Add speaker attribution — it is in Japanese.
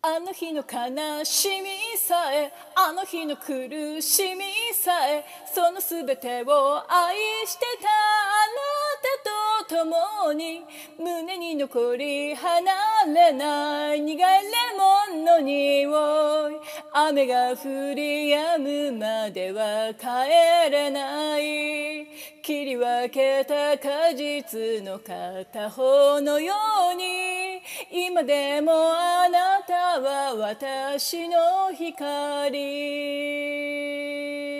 Speaker 1: あの日の悲しみさえ、あの日の苦しみさえ、そのすべてを愛してたあなたと共に、胸に残り離れない苦いレモンの匂い。雨が降り止むまでは帰れない、切り分けた果実の片方のように、今でもあなたは私の光。